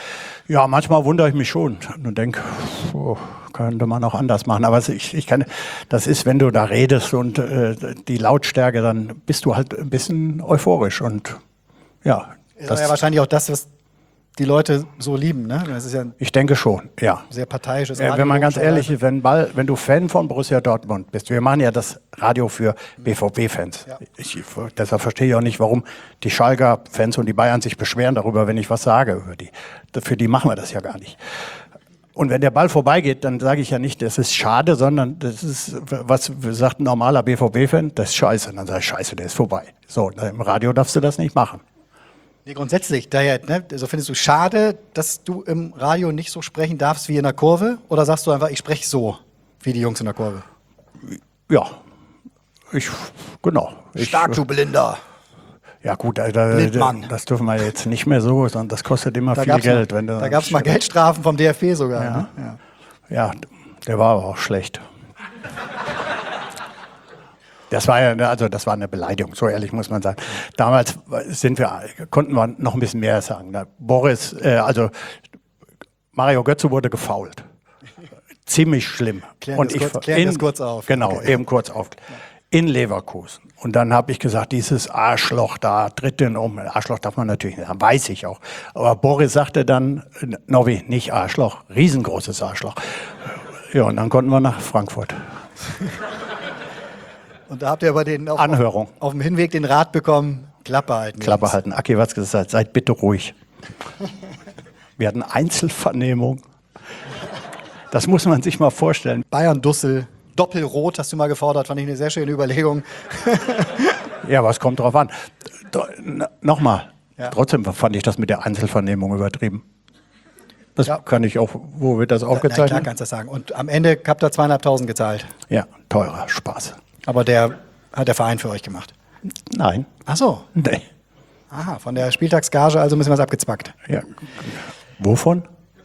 Ja, manchmal wundere ich mich schon und denke, könnte man auch anders machen. Aber das ist, wenn du da redest und die Lautstärke, dann bist du halt ein bisschen euphorisch. Und ja. Das ist ja wahrscheinlich auch das, was die Leute so lieben, ne? Das ist ja ich denke schon, ja. Sehr parteiisches Radio. Wenn man ganz ehrlich ist, wenn du Fan von Borussia Dortmund bist, wir machen ja das Radio für BVB-Fans. Ja. Deshalb verstehe ich auch nicht, warum die Schalker Fans und die Bayern sich beschweren darüber, wenn ich was sage über die. Für die machen wir das ja gar nicht. Und wenn der Ball vorbeigeht, dann sage ich ja nicht, das ist schade, sondern das ist, was sagt ein normaler BVB-Fan, das ist scheiße. Und dann sage ich, scheiße, der ist vorbei. So, im Radio darfst du das nicht machen. Nee, grundsätzlich, daher, ne, also findest du schade, dass du im Radio nicht so sprechen darfst wie in der Kurve? Oder sagst du einfach, ich spreche so wie die Jungs in der Kurve? Ja, genau. Stark, du Blinder. Ja gut, das dürfen wir jetzt nicht mehr so, sondern das kostet immer viel Geld. Da gab es mal Geldstrafen vom DFB sogar. Ja, ne? ja, der war aber auch schlecht. Das war eine Beleidigung, so ehrlich muss man sagen. Damals konnten wir noch ein bisschen mehr sagen. Mario Götze wurde gefoult. Ziemlich schlimm. Klären das kurz auf. Genau, okay. Eben kurz auf. In Leverkusen. Und dann habe ich gesagt, dieses Arschloch da, tritt den um. Arschloch darf man natürlich nicht sagen, weiß ich auch. Aber Boris sagte dann, Nobby, nicht Arschloch, riesengroßes Arschloch. Ja, und dann konnten wir nach Frankfurt. Und da habt ihr aber Anhörung. Auf dem Hinweg den Rat bekommen, Klappe halten. Klappe halten. Aki hat's gesagt, seid bitte ruhig. Wir hatten Einzelvernehmung. Das muss man sich mal vorstellen. Bayern-Dussel, Doppelrot hast du mal gefordert, fand ich eine sehr schöne Überlegung. Ja, was kommt drauf an? Nochmal, ja. Trotzdem fand ich das mit der Einzelvernehmung übertrieben. Das kann ich auch, wo wird das aufgezeichnet? Klar kannst du das sagen. Und am Ende habt ihr 2.500 gezahlt. Ja, teurer Spaß. Aber der hat der Verein für euch gemacht? Nein. Ach so. Nee. Aha, von der Spieltagsgage also ein bisschen was abgezwackt. Ja. Wovon?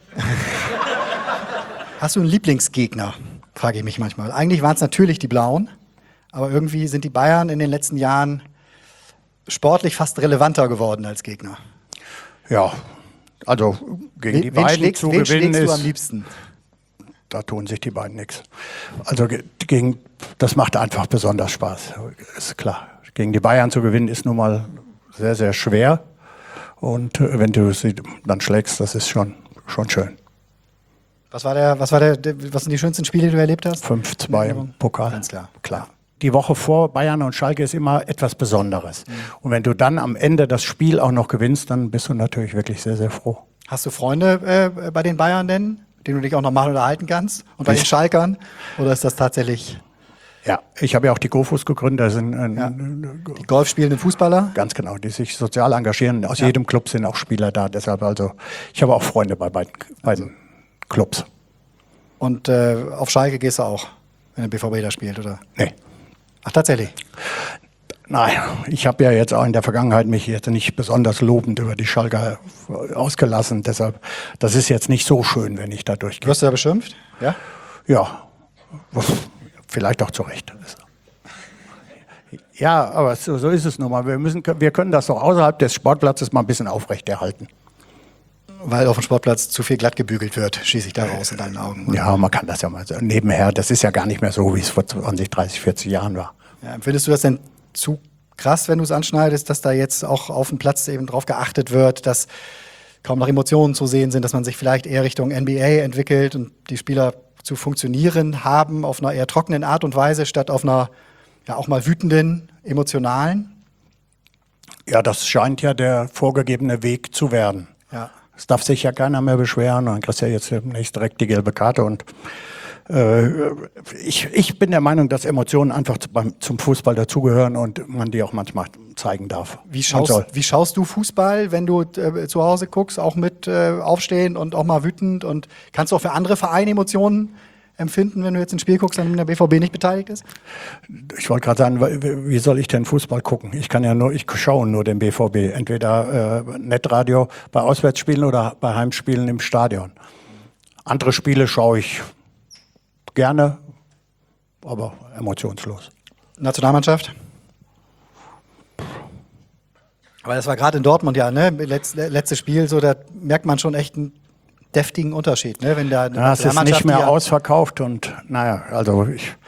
Hast du einen Lieblingsgegner? Frage ich mich manchmal. Eigentlich waren es natürlich die Blauen, aber irgendwie sind die Bayern in den letzten Jahren sportlich fast relevanter geworden als Gegner. Ja, also gegen die beiden zu gewinnen schlägst ist... du am liebsten? Da tun sich die beiden nichts. Also das macht einfach besonders Spaß, ist klar. Gegen die Bayern zu gewinnen ist nun mal sehr, sehr schwer. Und wenn du sie dann schlägst, das ist schon schön. Was sind die schönsten Spiele, die du erlebt hast? 5-2 im Pokal. Ganz klar. Die Woche vor Bayern und Schalke ist immer etwas Besonderes. Und wenn du dann am Ende das Spiel auch noch gewinnst, dann bist du natürlich wirklich sehr, sehr froh. Hast du Freunde bei den Bayern denn, denen du dich auch noch mal unterhalten kannst? Und bei den Schalkern? Oder ist das tatsächlich... Ja, ich habe ja auch die GoFus gegründet. Das sind die Golf spielenden Fußballer? Ganz genau, die sich sozial engagieren. Aus jedem Club sind auch Spieler da. Deshalb ich habe auch Freunde bei beiden Clubs. Und auf Schalke gehst du auch, wenn der BVB da spielt, oder? Nee. Ach, tatsächlich? Nein, ich habe ja jetzt auch in der Vergangenheit mich jetzt nicht besonders lobend über die Schalker ausgelassen. Deshalb, das ist jetzt nicht so schön, wenn ich da durchgehe. Wirst du da beschimpft? Ja? Ja, vielleicht auch zu Recht. Ja, aber so ist es nun mal. Wir können das doch außerhalb des Sportplatzes mal ein bisschen aufrechterhalten. Weil auf dem Sportplatz zu viel glatt gebügelt wird, schieße ich daraus in deinen Augen. Ja, man kann das ja mal so nebenher. Das ist ja gar nicht mehr so, wie es vor 20, 30, 40 Jahren war. Ja, empfindest du das denn zu krass, wenn du es anschneidest, dass da jetzt auch auf dem Platz eben drauf geachtet wird, dass kaum noch Emotionen zu sehen sind, dass man sich vielleicht eher Richtung NBA entwickelt und die Spieler zu funktionieren haben auf einer eher trockenen Art und Weise, statt auf einer ja auch mal wütenden, emotionalen? Ja, das scheint ja der vorgegebene Weg zu werden. Ja. Es darf sich ja keiner mehr beschweren und dann kriegst du ja jetzt demnächst direkt die gelbe Karte. Und ich bin der Meinung, dass Emotionen einfach zum Fußball dazugehören und man die auch manchmal zeigen darf. Wie schaust du Fußball, wenn du zu Hause guckst, auch mit Aufstehen und auch mal wütend? Und kannst du auch für andere Vereine Emotionen empfinden, wenn du jetzt ein Spiel guckst, an dem der BVB nicht beteiligt ist? Ich wollte gerade sagen, wie soll ich denn Fußball gucken? Ich schaue nur den BVB. Entweder Netradio bei Auswärtsspielen oder bei Heimspielen im Stadion. Andere Spiele schaue ich gerne, aber emotionslos. Nationalmannschaft? Aber das war gerade in Dortmund ja, ne? Letztes Spiel, so, da merkt man schon echt einen deftigen Unterschied, ne? Wenn da eine Ja, es ist nicht Mannschaft, mehr die ausverkauft und naja, also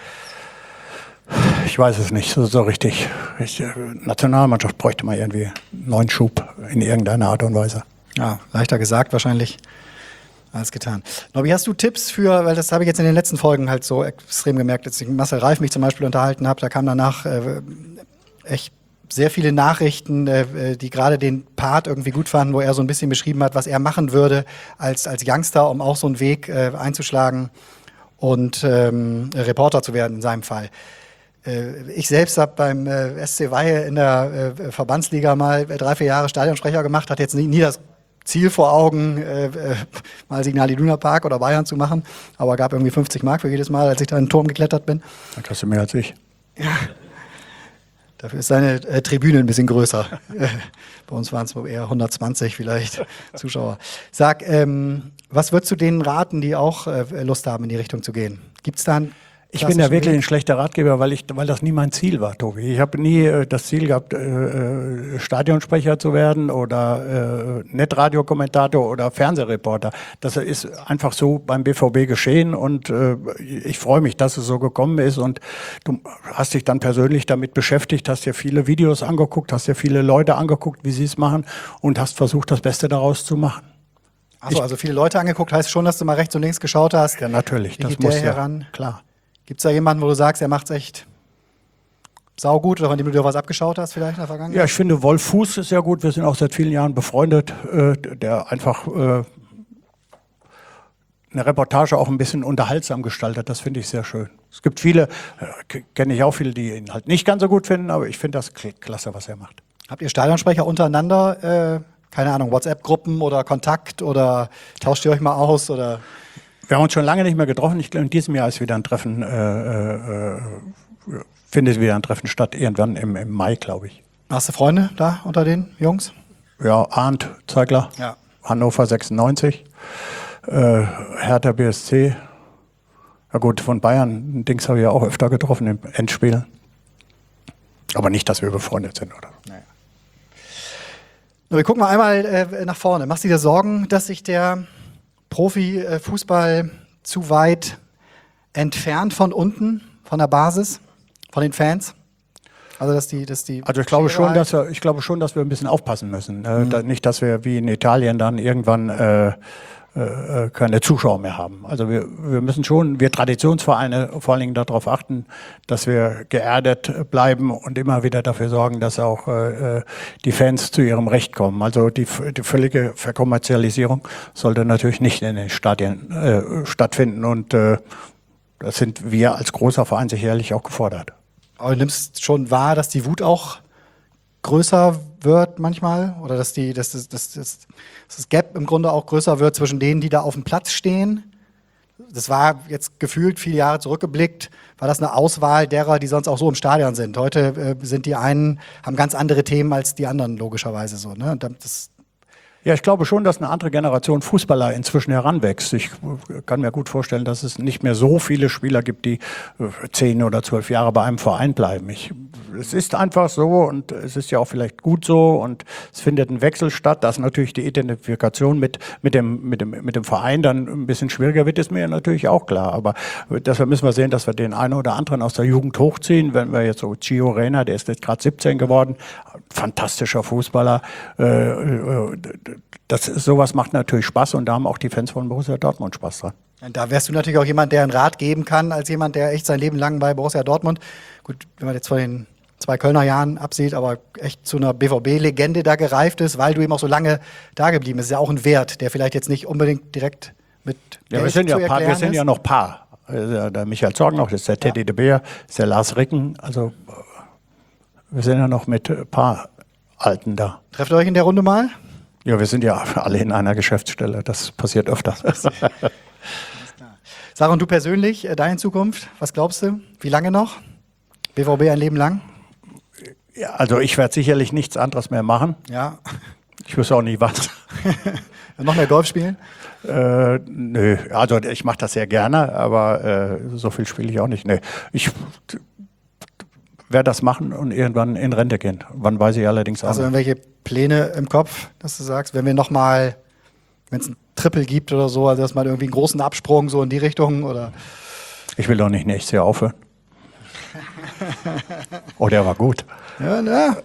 ich weiß es nicht so richtig. Nationalmannschaft bräuchte mal irgendwie einen neuen Schub in irgendeiner Art und Weise. Ja, leichter gesagt wahrscheinlich als getan. Nobby, hast du Tipps für, weil das habe ich jetzt in den letzten Folgen halt so extrem gemerkt, als ich mit Marcel Reif mich zum Beispiel unterhalten habe, da kam danach echt sehr viele Nachrichten, die gerade den Part irgendwie gut fanden, wo er so ein bisschen beschrieben hat, was er machen würde als Youngster, um auch so einen Weg einzuschlagen und Reporter zu werden in seinem Fall. Ich selbst habe beim SC Weihe in der Verbandsliga mal 3-4 Jahre Stadionsprecher gemacht, hatte jetzt nie das Ziel vor Augen, mal Signal Iduna Park oder Bayern zu machen, aber gab irgendwie 50 Mark für jedes Mal, als ich da in den Turm geklettert bin. Das hast du mehr als ich. Ja. Dafür ist seine Tribüne ein bisschen größer. Bei uns waren es eher 120 vielleicht Zuschauer. Sag, was würdest du denen raten, die auch Lust haben, in die Richtung zu gehen? Gibt's da einen Ich bin ja wirklich Weg? ein schlechter Ratgeber, weil das nie mein Ziel war, Tobi. Ich habe nie das Ziel gehabt, Stadionsprecher zu werden oder Netradiokommentator oder Fernsehreporter. Das ist einfach so beim BVB geschehen und ich freue mich, dass es so gekommen ist und du hast dich dann persönlich damit beschäftigt, hast dir viele Videos angeguckt, hast dir viele Leute angeguckt, wie sie es machen und hast versucht, das Beste daraus zu machen. Achso, also viele Leute angeguckt, heißt schon, dass du mal rechts und links geschaut hast? Ja, natürlich, Wie das geht muss der ja, heran? klar. Gibt es da jemanden, wo du sagst, er macht's echt saugut oder von dem du dir was abgeschaut hast vielleicht in der Vergangenheit? Ja, ich finde, Wolf Fuß ist ja gut. Wir sind auch seit vielen Jahren befreundet, der einfach eine Reportage auch ein bisschen unterhaltsam gestaltet. Das finde ich sehr schön. Es gibt viele, kenne ich auch viele, die ihn halt nicht ganz so gut finden, aber ich finde das klasse, was er macht. Habt ihr Stadionsprecher untereinander, keine Ahnung, WhatsApp-Gruppen oder Kontakt oder tauscht ihr euch mal aus oder? Wir haben uns schon lange nicht mehr getroffen. Ich glaube, in diesem Jahr ist wieder ein Treffen, findet wieder ein Treffen statt, irgendwann im Mai, glaube ich. Hast du Freunde da unter den Jungs? Ja, Arndt Zeigler, Ja. Hannover 96, Hertha BSC. Ja gut, von Bayern, Dings habe ich ja auch öfter getroffen im Endspiel. Aber nicht, dass wir befreundet sind, oder? Naja. Wir gucken mal einmal nach vorne. Machst du dir Sorgen, dass sich der Profifußball zu weit entfernt von unten, von der Basis, von den Fans? Also Also ich glaube schon, dass wir ein bisschen aufpassen müssen. Nicht, dass wir wie in Italien dann irgendwann keine Zuschauer mehr haben. Also wir müssen schon, wir Traditionsvereine vor allen Dingen darauf achten, dass wir geerdet bleiben und immer wieder dafür sorgen, dass auch die Fans zu ihrem Recht kommen. Also die völlige Verkommerzialisierung sollte natürlich nicht in den Stadien stattfinden und das sind wir als großer Verein sicherlich auch gefordert. Aber du nimmst schon wahr, dass die Wut auch größer wird manchmal oder dass das Gap im Grunde auch größer wird zwischen denen, die da auf dem Platz stehen. Das war jetzt gefühlt viele Jahre zurückgeblickt, war das eine Auswahl derer, die sonst auch so im Stadion sind. Heute sind die einen, haben ganz andere Themen als die anderen logischerweise so. Ne? Und Ja, ich glaube schon, dass eine andere Generation Fußballer inzwischen heranwächst. Ich kann mir gut vorstellen, dass es nicht mehr so viele Spieler gibt, die 10 oder 12 Jahre bei einem Verein bleiben. Es ist einfach so und es ist ja auch vielleicht gut so und es findet ein Wechsel statt, dass natürlich die Identifikation mit dem Verein dann ein bisschen schwieriger wird, ist mir natürlich auch klar. Aber deshalb müssen wir sehen, dass wir den einen oder anderen aus der Jugend hochziehen. Wenn wir jetzt so Gio Reyna, der ist jetzt gerade 17 geworden, fantastischer Fußballer, sowas macht natürlich Spaß und da haben auch die Fans von Borussia Dortmund Spaß dran. Und da wärst du natürlich auch jemand, der einen Rat geben kann, als jemand, der echt sein Leben lang bei Borussia Dortmund, gut, wenn man jetzt von den 2 Kölner Jahren absieht, aber echt zu einer BVB-Legende da gereift ist, weil du eben auch so lange da geblieben bist. Ist ja auch ein Wert, der vielleicht jetzt nicht unbedingt direkt mit Geld wir sind zu ja erklären wir sind ist. ja noch Paar. Der Michael Zorg noch, das ist der Teddy de Beer, ist der Lars Ricken. Also wir sind ja noch mit Paar Alten da. Trefft ihr euch in der Runde mal? Ja, wir sind ja alle in einer Geschäftsstelle. Das passiert öfter. Sarah, und du persönlich, deine Zukunft, was glaubst du? Wie lange noch? BVB ein Leben lang? Ja, also ich werde sicherlich nichts anderes mehr machen. Ja. Ich wüsste auch nicht was. Noch mehr Golf spielen? Nö, also ich mache das sehr gerne, aber so viel spiele ich auch nicht. Nö. Ich werde das machen und irgendwann in Rente gehen. Wann weiß ich allerdings auch Also nicht. irgendwelche Pläne im Kopf, dass du sagst, wenn wir noch mal wenn es ein Triple gibt oder so, also dass man irgendwie einen großen Absprung so in die Richtung oder? Ich will doch nicht nächstes Jahr aufhören. Oh, der war gut. Ja, na.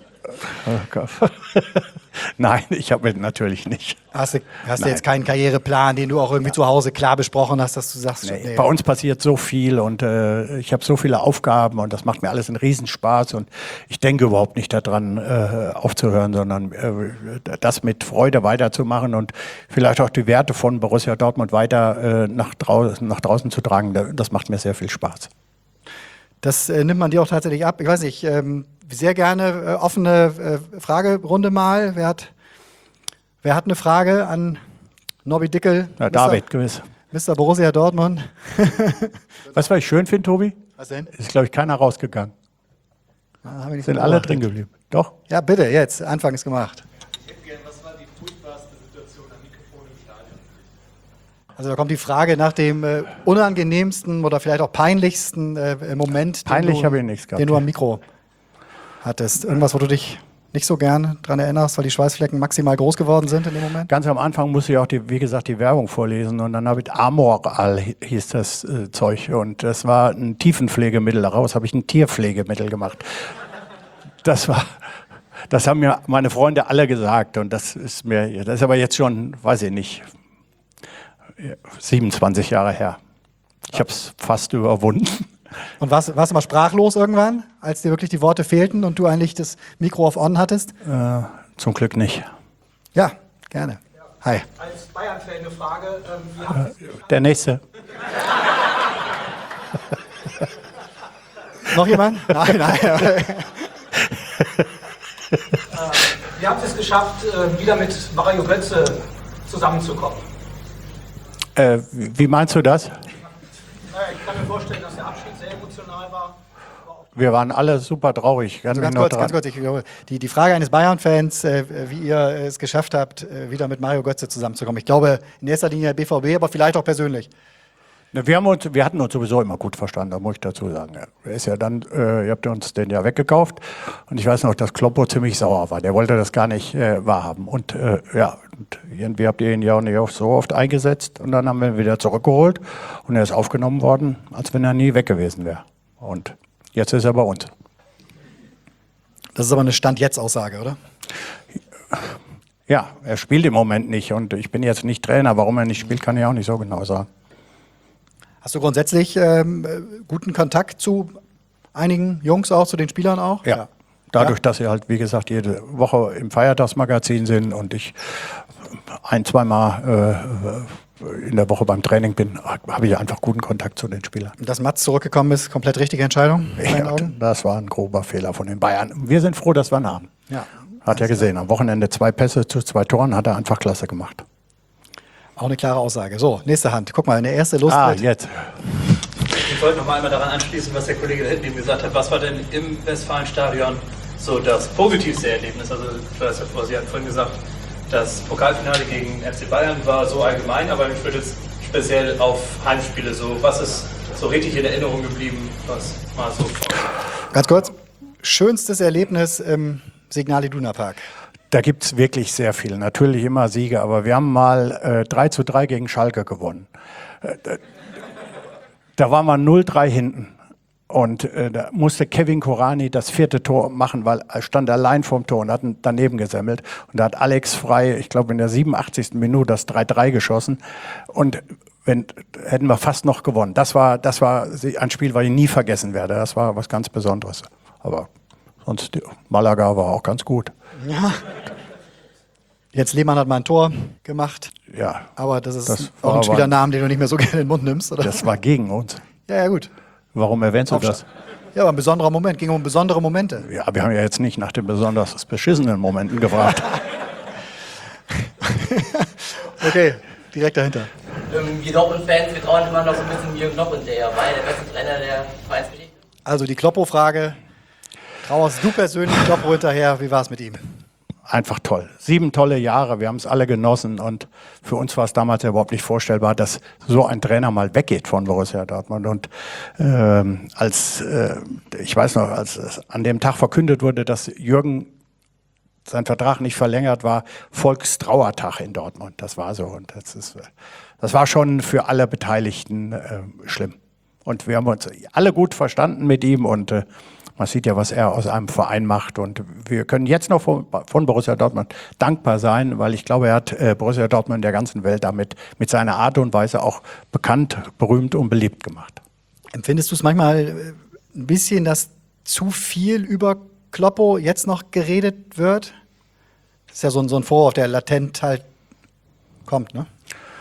Nein, ich habe natürlich nicht. Hast du jetzt keinen Karriereplan, den du auch irgendwie zu Hause klar besprochen hast, dass du sagst, Nee, bei uns passiert so viel und ich habe so viele Aufgaben und das macht mir alles einen Riesenspaß und ich denke überhaupt nicht daran aufzuhören, sondern das mit Freude weiterzumachen und vielleicht auch die Werte von Borussia Dortmund weiter nach draußen zu tragen. Das macht mir sehr viel Spaß. Das nimmt man dir auch tatsächlich ab. Ich weiß nicht, sehr gerne offene Fragerunde mal. Wer hat eine Frage an Nobby Dickel? Ja, David, gewiss. Mr. Borussia Dortmund. Weißt du, was ich schön finde, Tobi? Was denn? Ist, glaube ich, keiner rausgegangen. Haben wir nicht Sind alle drin geblieben. Doch? Ja, bitte, jetzt. Anfang ist gemacht. Ich hätte gerne, was war die furchtbarste Situation am Mikrofon im Stadion? Also da kommt die Frage nach dem unangenehmsten oder vielleicht auch peinlichsten Moment, Peinlich habe ich nichts gehabt. den du am Mikro hattest. Irgendwas, wo du dich nicht so gern dran erinnerst, weil die Schweißflecken maximal groß geworden sind in dem Moment? Ganz am Anfang musste ich auch, wie gesagt, die Werbung vorlesen und dann habe ich Amoral hieß das Zeug und das war ein Tiefenpflegemittel. Daraus habe ich ein Tierpflegemittel gemacht. Das haben mir meine Freunde alle gesagt und das ist aber jetzt schon, weiß ich nicht, 27 Jahre her. Ich habe es fast überwunden. Und warst du mal sprachlos irgendwann, als dir wirklich die Worte fehlten und du eigentlich das Mikro auf On hattest? Zum Glück nicht. Ja, gerne. Hi. Als Bayern-Fan eine Frage. Der nächste. Noch jemand? Nein. Wie habt ihr es geschafft, wieder mit Mario Götze zusammenzukommen? Wie meinst du das? Naja, ich kann mir vorstellen, dass der Abschied sehr emotional war. Wir waren alle super traurig. Ganz kurz. Die Frage eines Bayern-Fans, wie ihr es geschafft habt, wieder mit Mario Götze zusammenzukommen. Ich glaube, in erster Linie der BVB, aber vielleicht auch persönlich. Wir hatten uns sowieso immer gut verstanden, da muss ich dazu sagen. Er ist ja dann, ihr habt uns den ja weggekauft und ich weiß noch, dass Kloppo ziemlich sauer war. Der wollte das gar nicht wahrhaben. Und und irgendwie habt ihr ihn ja auch nicht so oft eingesetzt und dann haben wir ihn wieder zurückgeholt und er ist aufgenommen worden, als wenn er nie weg gewesen wäre. Und jetzt ist er bei uns. Das ist aber eine Stand-Jetzt-Aussage, oder? Ja, er spielt im Moment nicht und ich bin jetzt nicht Trainer. Warum er nicht spielt, kann ich auch nicht so genau sagen. Hast du grundsätzlich guten Kontakt zu einigen Jungs auch, zu den Spielern auch? Ja. Dadurch, dass sie halt, wie gesagt, jede Woche im Feiertagsmagazin sind und ich zweimal in der Woche beim Training bin, habe ich einfach guten Kontakt zu den Spielern. Dass Mats zurückgekommen ist, komplett richtige Entscheidung in deinen Augen? Das war ein grober Fehler von den Bayern. Wir sind froh, dass wir ihn haben. Ja. Hat er gesehen. Am Wochenende 2 Pässe zu 2 Toren, hat er einfach klasse gemacht. Auch eine klare Aussage. So, nächste Hand. Guck mal, eine erste Lust. Jetzt. Ich wollte noch einmal daran anschließen, was der Kollege da hinten eben gesagt hat. Was war denn im Westfalenstadion so das positivste Erlebnis? Also, ich weiß ja, Sie hatten vorhin gesagt, das Pokalfinale gegen FC Bayern war so allgemein, aber ich würde jetzt speziell auf Heimspiele was ist so richtig in Erinnerung geblieben, was mal so. Ganz kurz. Schönstes Erlebnis im Signal Iduna Park. Da gibt es wirklich sehr viel. Natürlich immer Siege, aber wir haben mal 3:3 gegen Schalke gewonnen. Da waren wir 0:3 hinten. Und da musste Kevin Korani das 4. Tor machen, weil er stand allein vorm Tor und hat daneben gesemmelt. Und da hat Alex Frey, ich glaube in der 87. Minute, das 3:3 geschossen. Und hätten wir fast noch gewonnen. Das war ein Spiel, was ich nie vergessen werde. Das war was ganz Besonderes. Aber sonst, Malaga war auch ganz gut. Ja. Jetzt Lehmann hat mal ein Tor gemacht. Ja. Aber das ist auch ein Spielernamen, den du nicht mehr so gerne in den Mund nimmst, oder? Das war gegen uns. Ja, gut. Warum erwähnst du das? Ja, aber ein besonderer Moment. Ging um besondere Momente. Ja, wir haben ja jetzt nicht nach den besonders beschissenen Momenten gefragt. Okay, direkt dahinter. Die Dortmund-Fans, wir trauen immer noch so ein bisschen Jürgen Klopp hinterher. War er der beste Trainer der Vereinsgeschichte? Also die Kloppo-Frage. Trauerst du persönlich Kloppo hinterher? Wie war es mit ihm? Einfach toll. 7 tolle Jahre, wir haben es alle genossen und für uns war es damals ja überhaupt nicht vorstellbar, dass so ein Trainer mal weggeht von Borussia Dortmund. Und ich weiß noch, als es an dem Tag verkündet wurde, dass Jürgen sein Vertrag nicht verlängert, war Volkstrauertag in Dortmund. Das war so. Und das war schon für alle Beteiligten schlimm. Und wir haben uns alle gut verstanden mit ihm und man sieht ja, was er aus einem Verein macht. Und wir können jetzt noch von Borussia Dortmund dankbar sein, weil ich glaube, er hat Borussia Dortmund in der ganzen Welt damit mit seiner Art und Weise auch bekannt, berühmt und beliebt gemacht. Empfindest du es manchmal ein bisschen, dass zu viel über Kloppo jetzt noch geredet wird? Das ist ja so ein Vorwurf, der latent halt kommt, ne?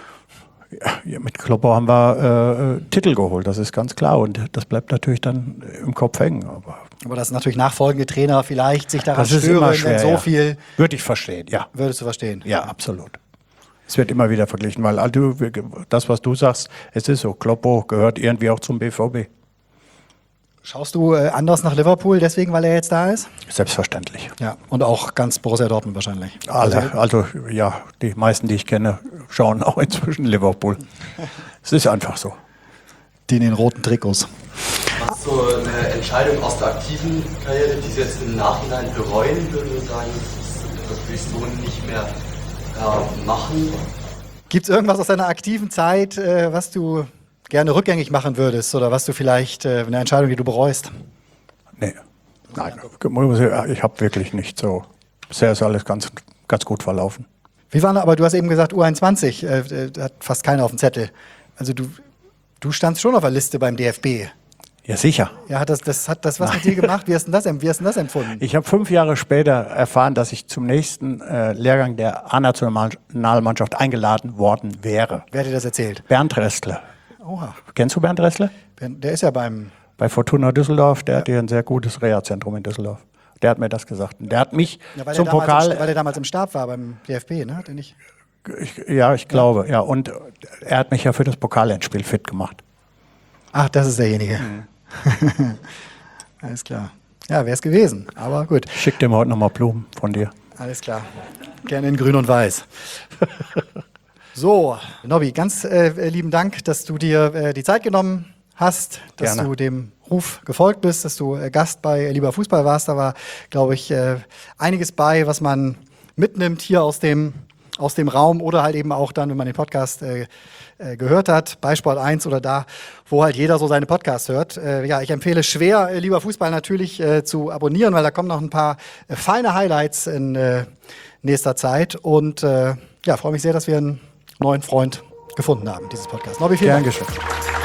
Ja, mit Kloppo haben wir Titel geholt, das ist ganz klar. Und das bleibt natürlich dann im Kopf hängen. Aber dass natürlich nachfolgende Trainer vielleicht sich daran das ist stören, immer schwer, wenn so ja. viel... Würde ich verstehen, ja. Würdest du verstehen? Ja, absolut. Es wird immer wieder verglichen, weil das, was du sagst, es ist so, Kloppo gehört irgendwie auch zum BVB. Schaust du anders nach Liverpool, deswegen, weil er jetzt da ist? Selbstverständlich. Ja, und auch ganz Borussia Dortmund wahrscheinlich. Also ja, die meisten, die ich kenne, schauen auch inzwischen Liverpool. Es ist einfach so. Die in den roten Trikots. Was so eine Entscheidung aus der aktiven Karriere, die Sie jetzt im Nachhinein bereuen würden und sagen, das will ich so nicht mehr machen? Gibt es irgendwas aus deiner aktiven Zeit, was du gerne rückgängig machen würdest oder was du vielleicht, eine Entscheidung, die du bereust? Nee, nein, ich habe wirklich nicht so. Bisher ist alles ganz gut verlaufen. Wie war aber du hast eben gesagt, U21 hat fast keiner auf dem Zettel. Also du standst schon auf der Liste beim DFB. Ja, sicher. Ja, hat das was mit dir gemacht? Wie hast du das empfunden? Ich habe 5 Jahre später erfahren, dass ich zum nächsten Lehrgang der A-Nationalmannschaft eingeladen worden wäre. Wer hat dir das erzählt? Bernd Ressle. Oha. Kennst du Bernd Ressle? Der ist ja bei Fortuna Düsseldorf, der hat hier ein sehr gutes Reha-Zentrum in Düsseldorf. Der hat mir das gesagt. Und der hat mich zum Pokal... Weil er damals im Stab war beim DFB, ne? Hat er nicht? Ich glaube, ja. Und er hat mich ja für das Pokalendspiel fit gemacht. Ach, das ist derjenige. Alles klar. Ja, wäre es gewesen, aber gut. Ich schick dir mal heute nochmal Blumen von dir. Alles klar. Gerne in grün und weiß. So, Nobby, ganz lieben Dank, dass du dir die Zeit genommen hast, dass Gerne. du dem Ruf gefolgt bist, dass du Gast bei Lieber Fußball warst. Da war, glaube ich, einiges bei, was man mitnimmt hier aus dem Raum oder halt eben auch dann, wenn man den Podcast gehört hat, bei Sport 1 oder da, wo halt jeder so seine Podcasts hört. Ja, ich empfehle schwer, Lieber Fußball natürlich zu abonnieren, weil da kommen noch ein paar feine Highlights in nächster Zeit. Und ja, freue mich sehr, dass wir einen neuen Freund gefunden haben, dieses Podcast. Nobby, vielen Dank. Gern geschehen.